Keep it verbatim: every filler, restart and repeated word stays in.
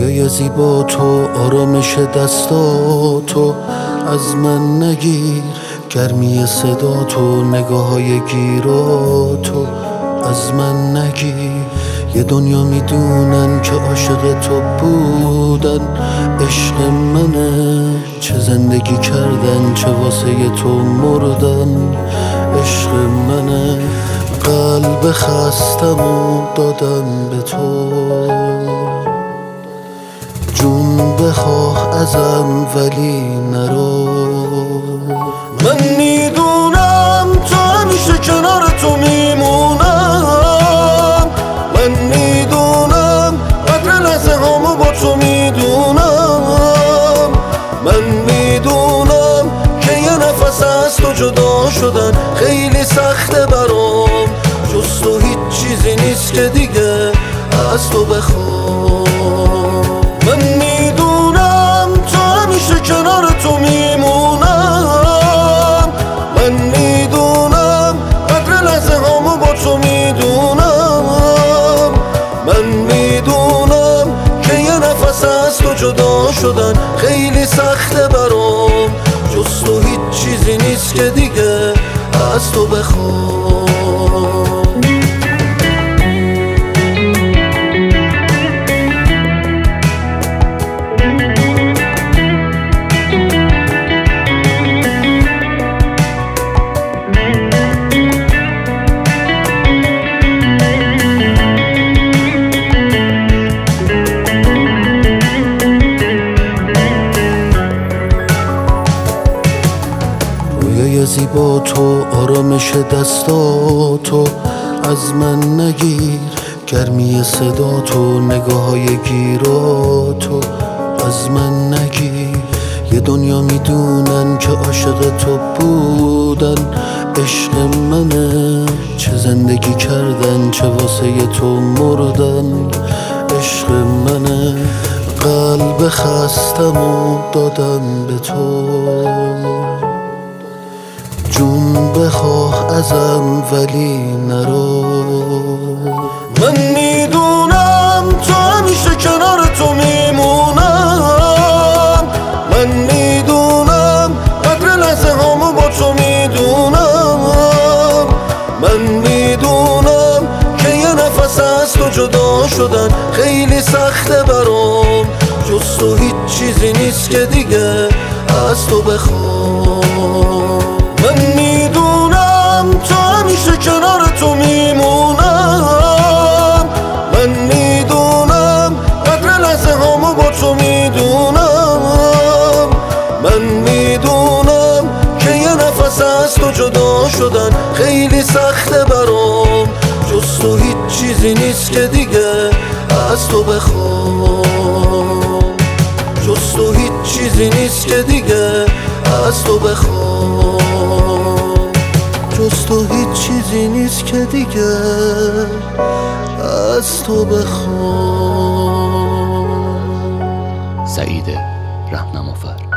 رویای زیبا تو، آرامش دستاتو از من نگیر، گرمی صدا تو، نگاه‌های گیراتو از من نگیر. یه دنیا میدونن که عاشق تو بودن عشق منه، چه زندگی کردن چه واسه تو مردن عشق منه. قلب خستمو دادم به تو، جون بخواه ازم ولی نرو. من میدونم تو همیشه کنار تو میمونم، من میدونم قدر لحظه هامو با تو میدونم، من میدونم که یه نفس از تو جدا شدن خیلی سخته برام، جز تو هیچ چیزی نیست که دیگه از تو بخوام. من میدونم تو همیشه کنار تو میمونم، من میدونم قدر لحظه هامو با تو میدونم، من میدونم که یه نفس از تو جدا شدن خیلی سخته برام، جز تو هیچ چیزی نیست که دیگه از تو بخوام. رویای زیبا تو، آرامش دستاتو از من نگیر، گرمی صدا تو، نگاه‌های گیراتو از من نگیر. یه دنیا میدونن که عاشق تو بودن عشق منه، چه زندگی کردن چه واسه تو مردن عشق منه. قلب خستمو دادم به تو، جون بخواه ازم ولی نرو. من میدونم تو همیشه کنار تو میمونم، من میدونم قدر لحظه هامو با تو میدونم، من میدونم که یه نفس از تو جدا شدن خیلی سخته برام، جز تو هیچ چیزی نیست که دیگه از تو بخوام. من میدونم تو همیشه کنار تو میمونم، من میدونم قدر لحظه هامو با تو میدونم، من میدونم که یه نفس از تو جدا شدن خیلی سخته برام، جز تو هیچ چیزی نیست که دیگه از تو بخوام، جز تو هیچ چیزی نیست که دیگه از تو بخوام، جز تو هیچ چیزی نیست که دیگه از تو بخوام. سعید رهنمافر.